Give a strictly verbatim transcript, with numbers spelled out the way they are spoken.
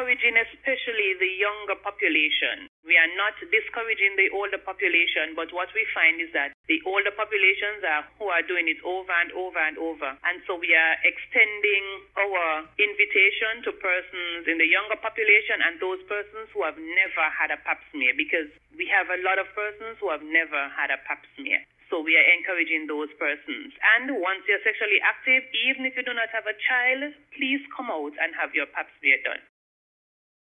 encouraging especially the younger population. We are not discouraging the older population, but what we find is that the older populations are who are doing it over and over and over. And so we are extending our invitation to persons in the younger population and those persons who have never had a pap smear, because we have a lot of persons who have never had a pap smear. So we are encouraging those persons. And once you're sexually active, even if you do not have a child, please come out and have your pap smear done.